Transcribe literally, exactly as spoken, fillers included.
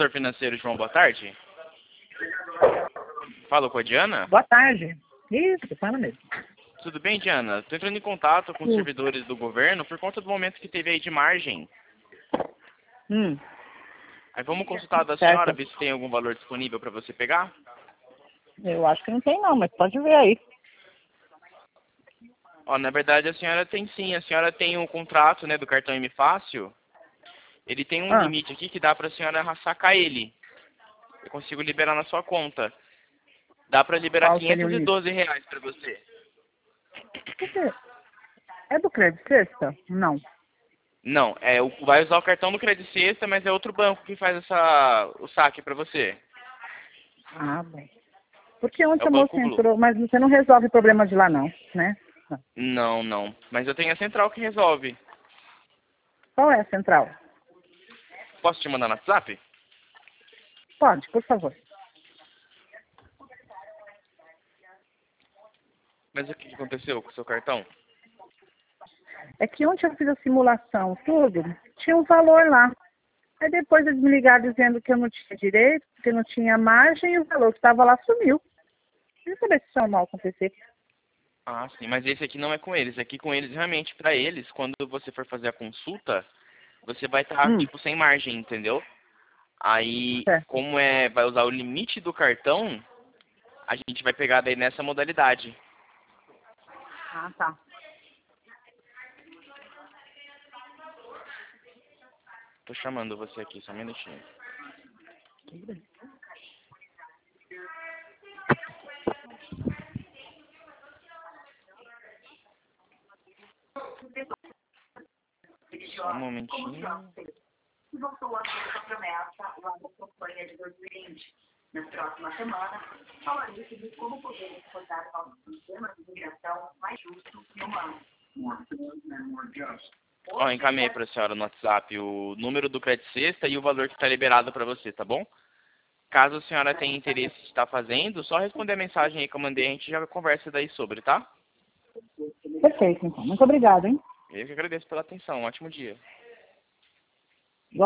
consultor financeiro, João, boa tarde. Falo com a Diana? Boa tarde. Isso, fala mesmo. Tudo bem, Diana? Estou entrando em contato com os Sim. servidores do governo por conta do momento que teve aí de margem. Hum, Aí vamos consultar da Certo. senhora, ver se tem algum valor disponível para você pegar? eu acho que não tem não, mas pode ver aí. Ó, na verdade a senhora tem sim. A senhora tem um contrato, né, do cartão M Fácil. Ele tem um Ah. limite aqui que dá para a senhora sacar ele. Eu consigo liberar na sua conta. Dá para liberar Qual seria o quinhentos e doze reais para você. Por quê? É do Crédito Sexta? Não. Não, é, o- vai usar o cartão do Credit Sexta, mas é outro banco que faz essa, o saque para você. Ah, bom. Porque É ontem o a moça Banco Blue. entrou, mas você não resolve problema de lá não, né? Não. Não, não. Mas eu tenho a central que resolve. Qual é a central? Posso te mandar no WhatsApp? Pode, por favor. Mas o que que aconteceu com o seu cartão? É que ontem eu fiz a simulação, tudo, tinha um valor lá. Aí depois eles me ligaram dizendo que eu não tinha direito, que não tinha margem e o valor que estava lá sumiu. Eu não sabia se isso é normal acontecer. Ah, sim, mas esse aqui não é com eles. Aqui com eles, realmente, para eles, quando você for fazer a consulta, você vai estar, Hum, tipo, sem margem, entendeu? Aí, certo. como é, vai usar o limite do cartão, a gente vai pegar daí nessa modalidade. Ah, tá. Tô chamando você aqui, só um minutinho. Só um momentinho. E voltou a ter essa promessa lá na campanha de dois mil e vinte. Na próxima semana, falarei sobre como podemos rodar o nosso sistema de imigração mais justo e humano. Ó, encaminhei pra senhora no WhatsApp o número do Credit Sexta e o valor que está liberado para você, tá bom? Caso a senhora tenha interesse de estar fazendo, só responder a mensagem aí que eu mandei, a gente já conversa daí sobre, tá? Perfeito, então. Muito obrigada, hein? Eu que agradeço pela atenção. Um ótimo dia.